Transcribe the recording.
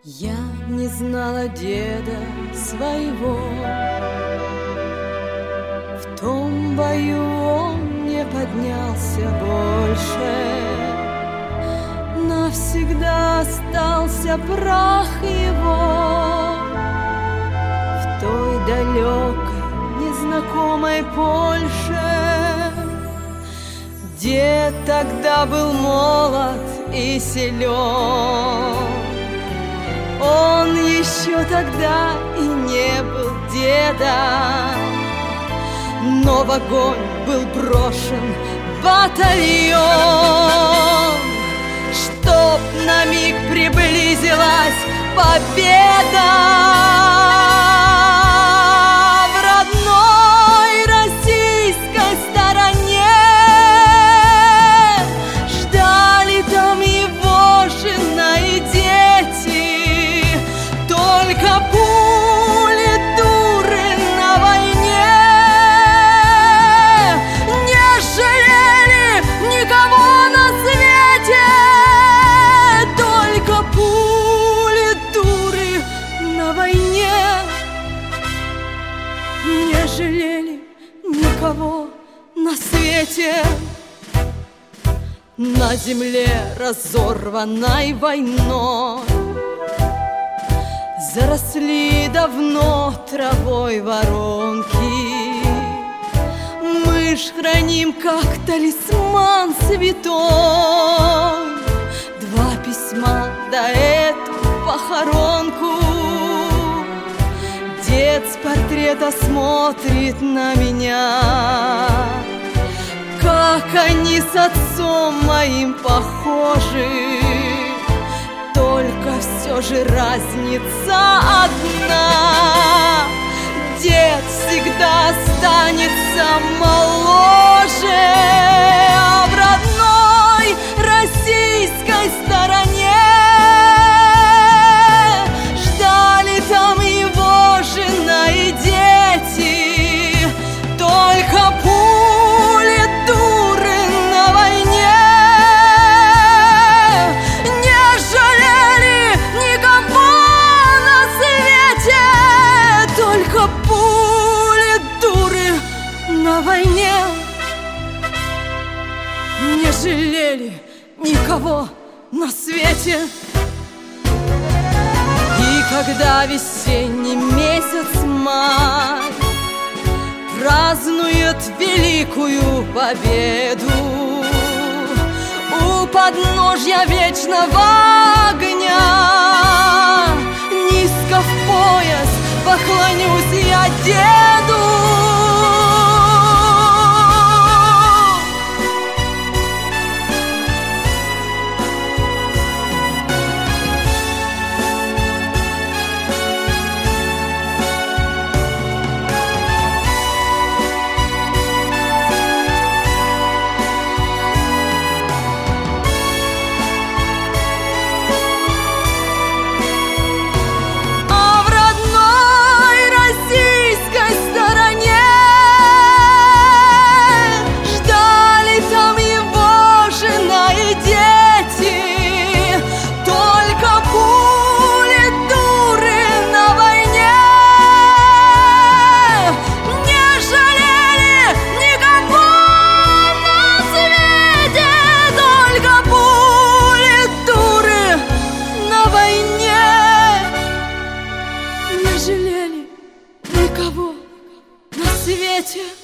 Я не знала деда своего, в том бою он не поднялся больше, навсегда остался прах его в той далекой незнакомой Польше. Дед тогда был молод и силен, он еще тогда и не был дедом, но в огонь был брошен батальон, чтоб на миг приблизилась победа в родной российской стороне. Ждали там его жена и дети, только пули дуры на войне не жалели никого на свете, только пули дуры на войне не жалели никого на свете. На земле, разорванной войной, заросли давно травой воронки. Мы ж храним как талисман святой два письма да эту похоронку. Дед с портрета смотрит на меня, как они с отцом моим похожи, только все же разница одна: дед всегда останется моложе, а в родной российской стороне ждали там его жена и дети, только пули дуры на войне не жалели никого на свете, только пули дуры на войне не жалели никого на свете. И когда весенний месяц май празднует великую победу у подножья вечного огня, низко в пояс поклонюсь я деду. Не жалели никого на свете.